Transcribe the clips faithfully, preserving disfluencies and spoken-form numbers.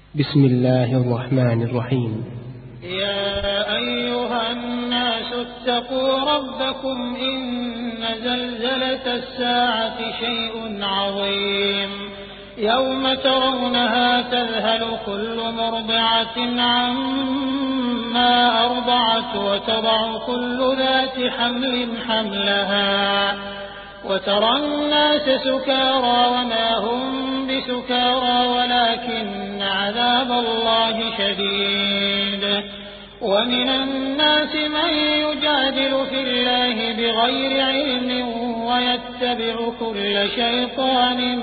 بسم الله الرحمن الرحيم. يا أيها الناس اتقوا ربكم إن زلزلة الساعة شيء عظيم يوم ترونها تذهل كل مرضعة عما أرضعت وتضع كل ذات حمل حملها وترى الناس سكارى وما هم بسكارى ولكن عذاب الله شديد. ومن الناس من يجادل في الله بغير علم ويتبع كل شيطان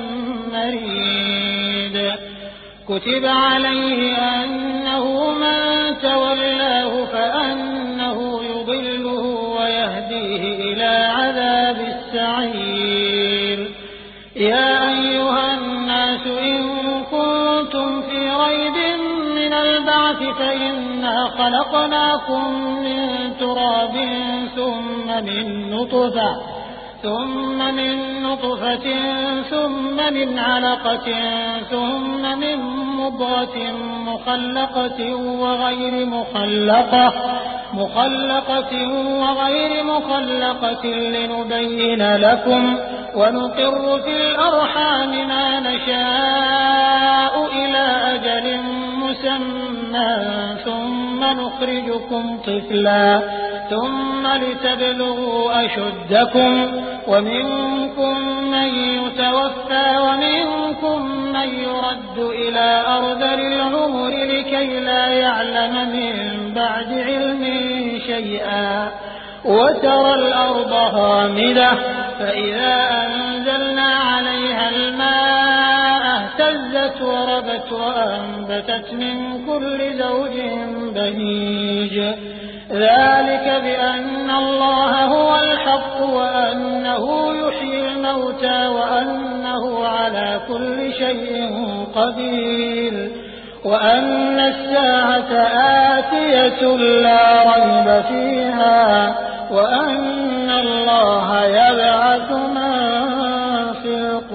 مريد. كتب عليه أنه من تولاه فأنه يضله ويهديه إلى عذاب السعير. يا أيها الناس إن كنتم في ريب من البعث فإنا خلقناكم من تراب ثم من نطفة ثم من نطفة ثم من علقة ثم من مضغة مخلقة وغير مخلقة مخلقة وغير مخلقة لنبين لكم ونقر في الأرحام ما نشاء إلى أجل مسمى ثم نخرجكم طفلا ثم لتبلغوا أشدكم ومنكم من يتوفى ومنكم من يرد إلى أرذل العمر لكي لا يعلم من بعد علم شيئا. وترى الأرض هامدة فإذا أنزلنا عليها الماء اهتزت وربت وأنبتت من كل زوج بهيج. ذلك بأن الله هو الحق وأنه يحيي الموتى وأنه على كل شيء قدير وأن الساعة آتية لا ريب فيها وأن الله يبعث من في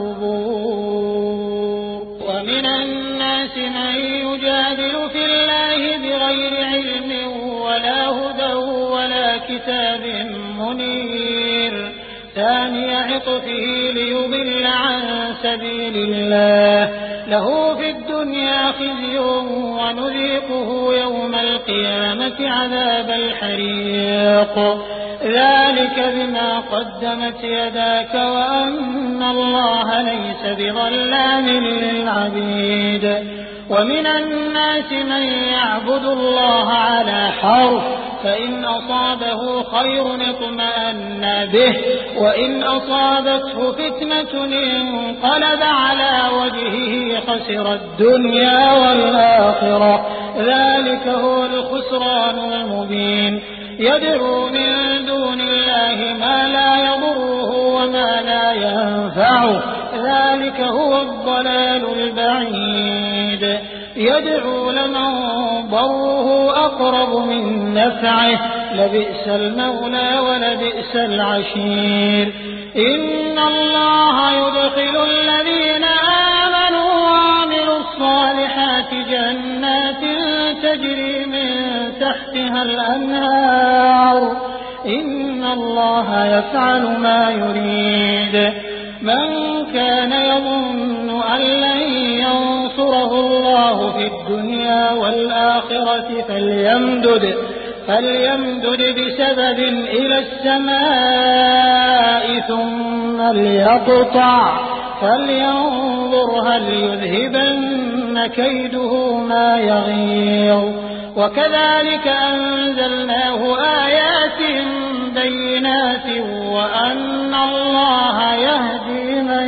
القبور. ومن الناس من يجادل في الله بغير علم ولا هدى ولا كتاب منير. ثاني عطفه ليضل عن سبيل الله له في الدنيا خزي ونذيقه يوم القيامة عذاب الحريق. ذلك بما قدمت يداك وأن الله ليس بظلام للعبيد. ومن الناس من يعبد الله على حرف فإن أصابه خير اطمأن به وإن أصابته فتنة انقلب على وجهه خسر الدنيا والآخرة. ذلك هو الخسران المبين. يدعو من دون الله ما لا يضره وما لا ينفعه. ذلك هو الضلال البعيد. يدعو لمن ضره أقرب من نفعه لبئس المولى ولبئس العشير. إن الله يدخل الذين آمنوا وعملوا الصالحات جنات تجري من تحتها الأنهار. إن الله يفعل ما يريد. من كان يظن أن لن ينصره الله في الدنيا والآخرة فليمدد فليمدد بسبب إلى السماء ثم ليقطع فلينظر هل يذهبن كيده ما يغيظ. وكذلك أنزلناه آيات بينات وأن الله يهدي من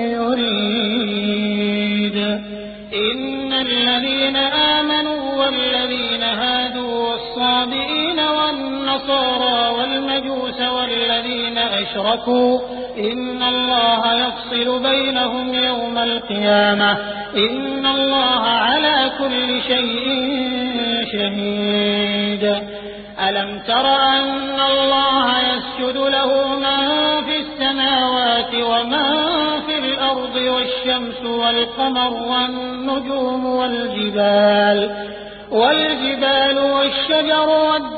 يريد. إن الذين آمنوا والذين هادوا والصابئين والنصارى والمجوس والذين أشركوا إن الله يفصل بينهم يوم القيامة. إن الله على كل شيء شهيد. ألم تر أن الله يسجد له من في السماوات ومن في الأرض الأرض والشمس والقمر والنجوم والجبال والجبال والشجر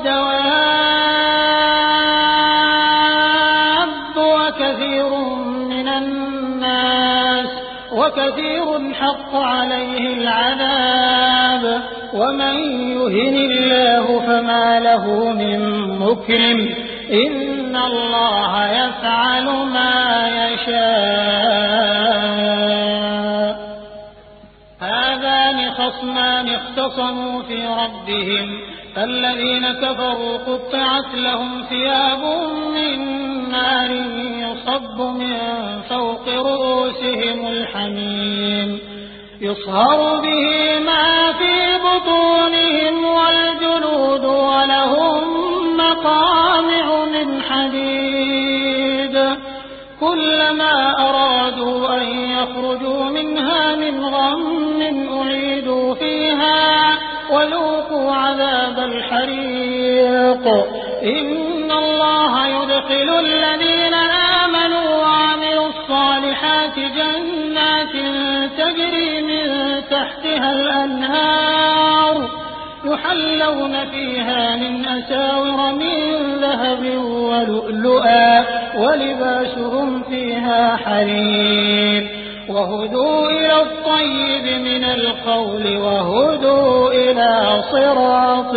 والدواب وكثير من الناس وكثير حق عليه العذاب ومن يهن الله فما له من مكرم إن الله يفعل ما يشاء هذان خصمان اختصموا في ربهم فالذين كفروا قطعت لهم ثياب من نار يصب من فوق رؤوسهم الحميم يصهر به ما في بطونهم والجلود ولهم مقامع من حديد كلما أرادوا أن يخرجوا منها من غم أعيدوا فيها وذوقوا عذاب الحريق إن الله يدخل الذين آمنوا وعملوا الصالحات جنات تجري من تحتها الأنهار يحلون فيها من أساور من ذهب ولؤلؤا ولباسهم فيها حرير وهدوا إلى الطيب من القول وهدوا إلى صراط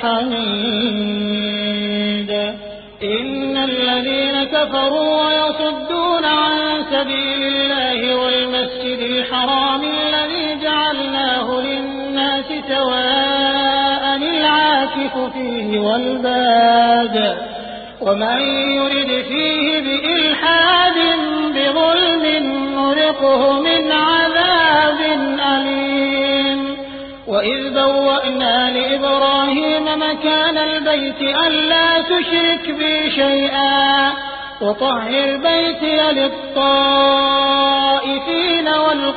الحميد إن الذين كفروا ويصدون عن سبيل الله والمسجد الحرام الذي جعلناه للناس سواء العاكف فيه والباد ومن يرد فيه بإلحاد بظلم نذقه من عذاب أليم وإذ بوأنا لإبراهيم مكان البيت ألا تشرك بي شيئا وطهر بيتي للطائفين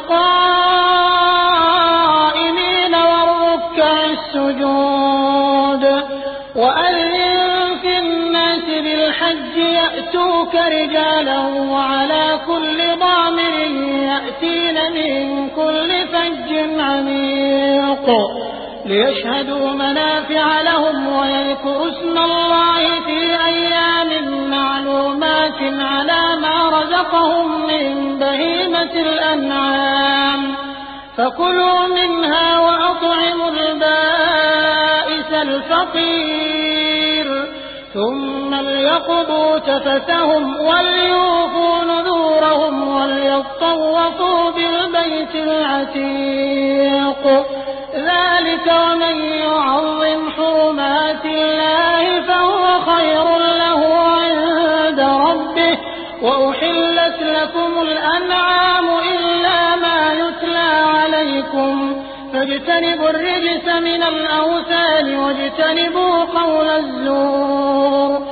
والقائمين والركع السجود وأذن في الناس بالحج يأتوك رجالا وعلى كل ضامر يأتين من كل فج عميق ليشهدوا منافع لهم ويذكروا اسم الله في أيام معلومات على ما رزقهم من بهيمة الأنعام فكلوا منها وأطعموا البائس الفقير ثم ليقضوا تفتهم وليوفوا نذورهم وليطوفوا بالبيت العتيق ذلك ومن يعظم حرمات الله فهو خير له عند ربه وأحلت لكم الأنعام إلا ما يتلى عليكم فاجتنبوا الرجس من الأوثان واجتنبوا قول الزور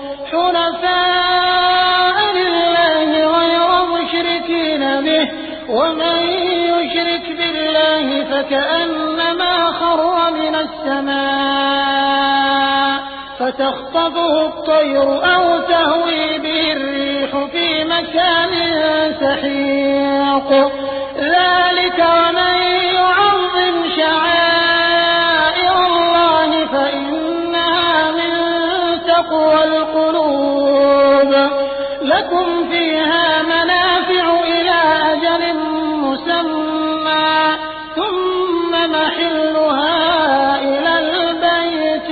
حنفاء لله غير مشركين به ومن يشرك بالله فكأنما خر من السماء فتخطفه الطير أو تهوي به الريح في مكان سحيق ذلك ومن يعظم شعائر الله فإنها من تقوى القلوب لكم فيها منافع إلى أجل مسمى ثم محلها إلى البيت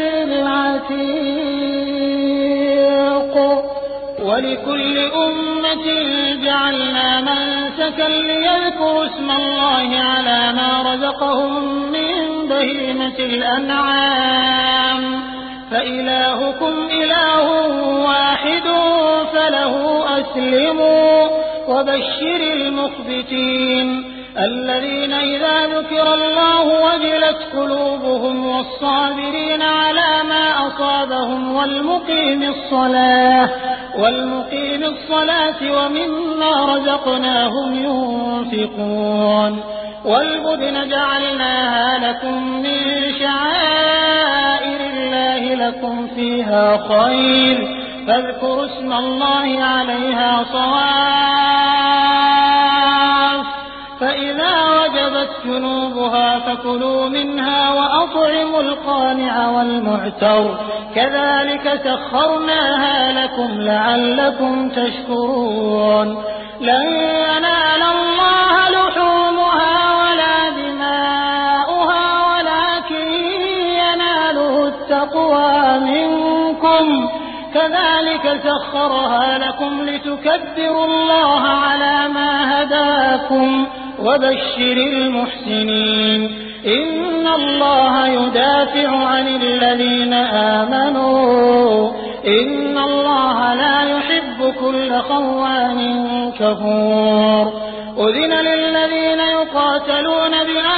العتيق ولكل أمة جعلنا منسكا ليذكروا اسم الله على ما رزقهم من بهيمة الأنعام فإلهكم إله واحد فله أسلموا وبشر المخبتين الذين إذا ذكر الله وجلت قلوبهم والصابرين على ما أصابهم والمقيم الصلاة والمقيم الصلاة ومما رزقناهم ينفقون والبدن جعلناها لكم من شعائر الله لكم فيها خير فاذكروا اسم الله عليها صواف فإذا وجبت جنوبها فكلوا منها وأطعموا القانع والمعتر كذلك سخرناها لكم لعلكم تشكرون لن ينال الله لحومها ولا دماؤها ولكن يناله التقوى منكم كذلك سخرها لكم لتكبروا الله على ما هداكم وبشر المحسنين إن الله يدافع عن الذين آمنوا إن الله لا يحب كل خوان كفور أذن للذين يقاتلون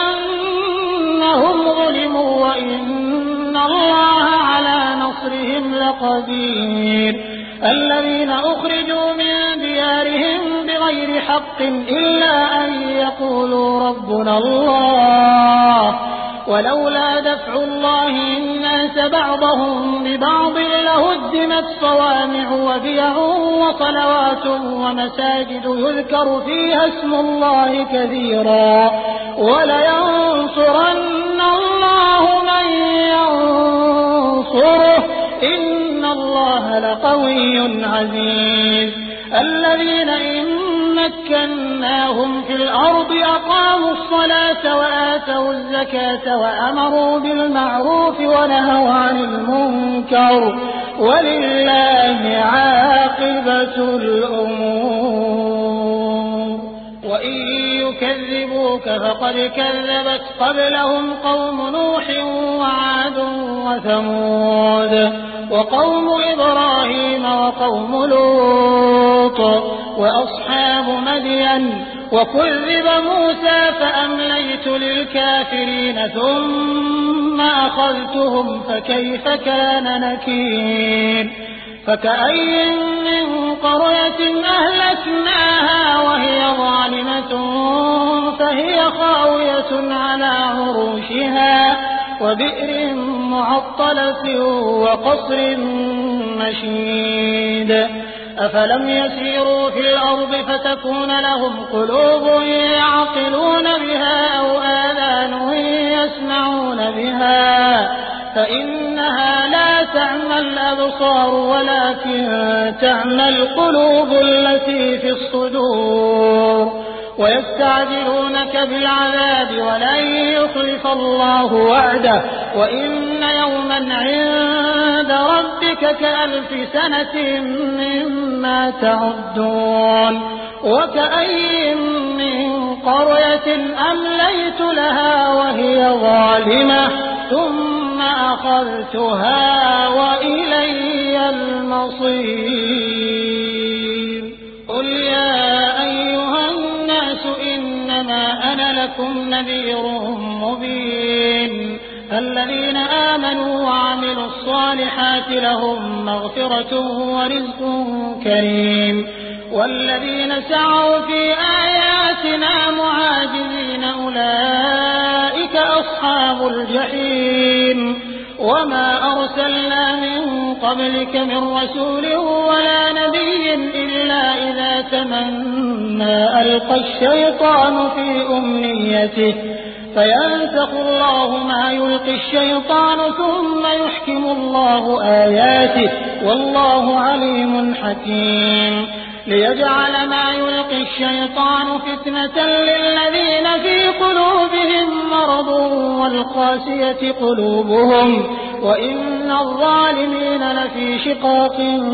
بأنهم ظلموا وإن الله على نصرهم لقدير الذين أخرجوا من ديارهم بغير حق إلا أن يقولوا ربنا الله ولولا دفع الله الناس بعضهم ببعض لهدمت صوامع وبيع وصلوات ومساجد يذكر فيها اسم الله كثيرا ولينصرن الله من ينصره إن الله لقوي عزيز الذين إن مكناهم في الأرض أقاموا الصلاة وآتوا الزكاة وأمروا بالمعروف ونهوا عن المنكر ولله عاقبة الأمور وإن يكذبوك فقد كذبت قبلهم قوم نوح وعاد وثمود وقوم إبراهيم وقوم لوط وأصحاب مدين وكذب موسى فأمليت للكافرين ثم أخذتهم فكيف كان نكير فكأي من قرية أهلكناها وهي ظالمة فهي خاوية على عروشها وبئر معطلة وقصر مشيد أفلم يسيروا في الأرض فتكون لهم قلوب يعقلون بها أو آذان يسمعون بها فإنها لا تعمى الأبصار ولكن تعمى القلوب التي في الصدور ويستعجلونك بالعذاب ولن يخلف الله وعده وإن يوما عند ربك كألف سنة مما تعدون وكأي من قرية أمليت لها وهي ظالمة ثم أخذتها وإلي المصير قل يا أيها الناس إنما أنا لكم نذير مبين الذين آمنوا وعملوا الصالحات لهم مغفرة ورزق كريم والذين سعوا في آياتنا معاجزين أولئك أصحاب الجحيم وما أرسلنا من قبلك من رسول ولا نبي إلا إذا تمنى ألقى الشيطان في أمنيته فينسخ الله ما يلقي الشيطان ثم يحكم الله آياته والله عليم حكيم ليجعل ما يلقي الشيطان فتنة للذين في قلوبهم مرض والقاسية قلوبهم وإن الظالمين لفي شقاق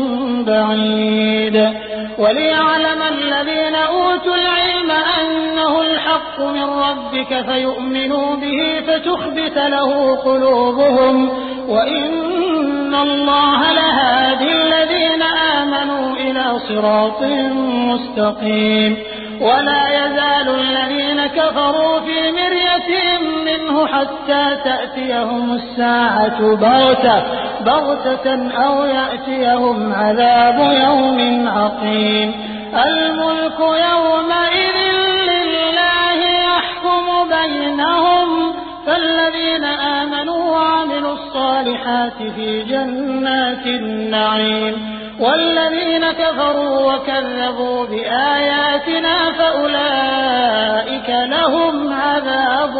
بعيد وليعلم الذين أوتوا العلم أنه الحق من ربك فيؤمنوا به فتخبت له قلوبهم وإن الله لهادي الذين آمنوا إلى صراط مستقيم ولا يزال الذين كفروا في مرية منه حتى تأتيهم الساعة بغتة بغتة أو يأتيهم عذاب يوم عقيم الملك يومئذ لله يحكم بينهم فالذين آمنوا وعملوا الصالحات في جنات النعيم والذين كفروا وكذبوا بآياتنا فأولئك لهم عذاب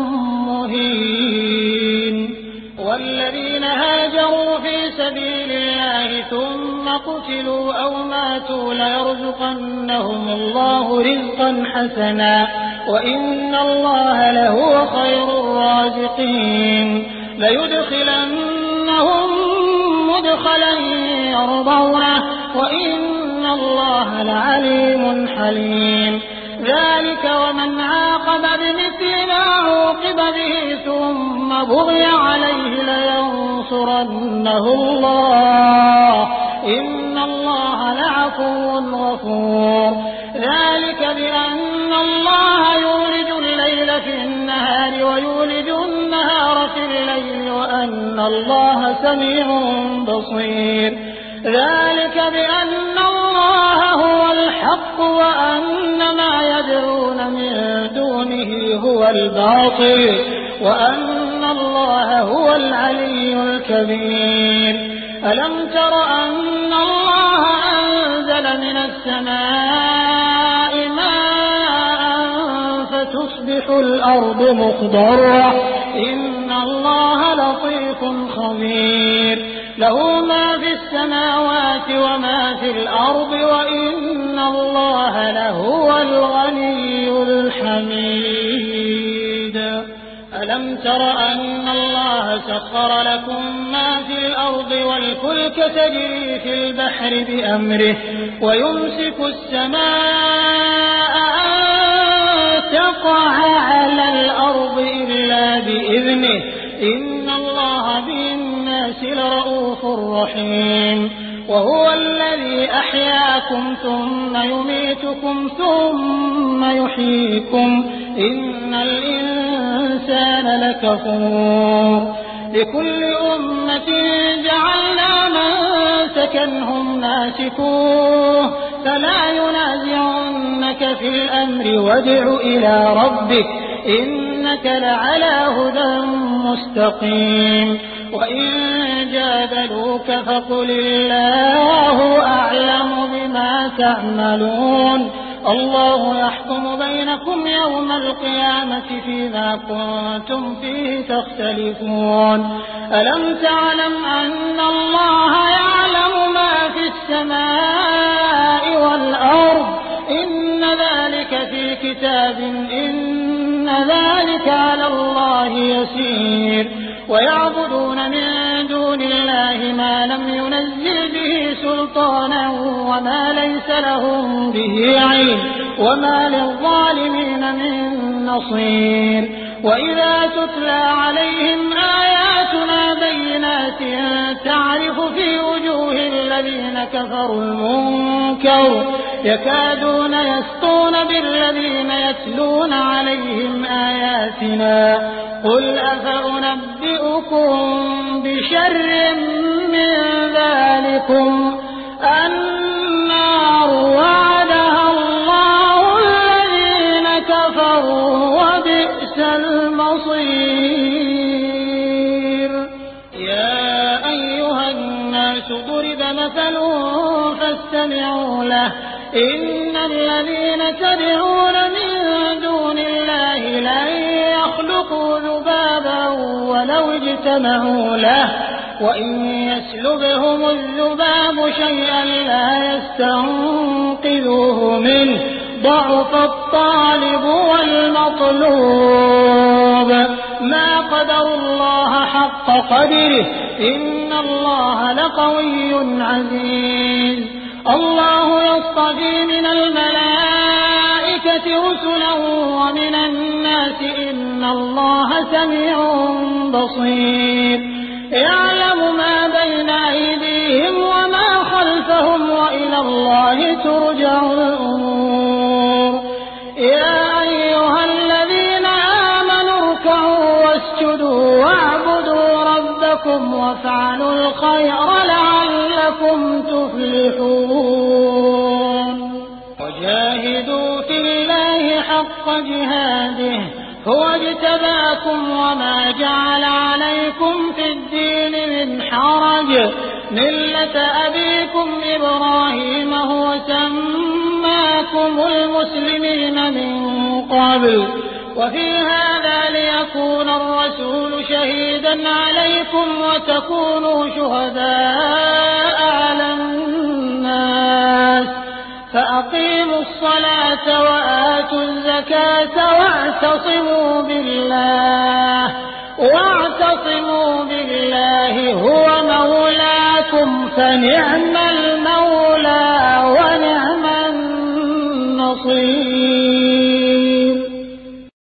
مهين. والذين هاجروا في سبيل الله ثم قتلوا أو ماتوا ليرزقنهم الله رزقا حسنا وإن الله لهو خير الرازقين. ليدخلنهم مدخلا يرضونه وإن الله لعليم حليم. ذلك ومن عاقب بمثل ما عوقب به ثم بغي عليه لينصرنه الله إن الله لعفو غفور. ذلك بأن الله يولج الليل في النهار ويولج النهار في الليل وأن الله سميع بصير. ذلك بأن الله هو الحق وأن ما يدعون من دونه هو الباطل وأن الله هو العلي الكبير. ألم تر أن الله أنزل من السماء ماء فتصبح الأرض مخضرة إن الله لطيف خبير. له ما في السماوات وما في الأرض وإن الله لهو الغني الحميد. ألم تر أن الله سخر لكم ما في الأرض والفلك تجري في البحر بأمره ويمسك السماء أن تقع على الأرض إلا بإذنه إن الله بالناس لرؤوف رحيم. وهو الذي أحياكم ثم يميتكم ثم يحييكم إن الإنسان لكفور. لكل أمة جعلنا منسكا هم ناسكوه فلا ينازعنك في الأمر وادع إلى ربك إنك لعلى هدى مستقيم. وإن جادلوك فقل الله أعلم بما تعملون الله يحكم بينكم يوم القيامة فيما كنتم فيه تختلفون. ألم تعلم أن الله يعلم ما في السماء والأرض إن ذلك في كتاب إن ذلك على الله يسير. ويعبدون من دون الله ما لم ينزل به سلطانا وما ليس لهم به علم وما للظالمين من نصير. وإذا تتلى عليهم آياتنا بينات تعرف في وجوه الذين كفروا المنكر يكادون يسطون بالذين يتلون عليهم آياتنا قل أفأنبئكم بشر من ذلكم النار وعدها الله الذين كفروا وبئس المصير. يا أيها الناس ضرب مثل فاستمعوا له إن الذين تدعون من دون الله لن يخلقوا ذبابا ولو اجتمعوا له وإن يسلبهم الذباب شيئا لا يستنقذوه منه ضعف الطالب والمطلوب. ما قدروا الله حق قدره إن الله لقوي عزيز. الله يصطفي من الملائكة رسلا ومن الناس إن الله سميع بصير. يعلم ما بين أيديهم وما خلفهم وإلى الله ترجع الأمور. يا أيها الذين آمنوا اركعوا واسجدوا واعبدوا ربكم وافعلوا الخير لعلكم تفلحون. وجاهدوا في الله حق جهاده هو اجتباكم وما جعل عليكم في الدين من حرج مِلَّةَ أَبِيكُمْ إِبْرَاهِيمَ هُوَ سَمَّاكُمُ الْمُسْلِمِينَ مِن قَبْلُ وَفِي هَٰذَا لِيَكُونَ الرَّسُولُ شَهِيدًا عَلَيْكُمْ وَتَكُونُوا شُهَدَاءَ عَلَى النَّاسِ ۚ فَأَقِيمُوا الصَّلَاةَ وَآتُوا الزَّكَاةَ وَاعْتَصِمُوا بِاللَّهِ واعتصموا بالله هُوَ مَوْلَاكُمْ فَنِعْمَ الْمَوْلَىٰ وَنِعْمَ النَّصِيرُ.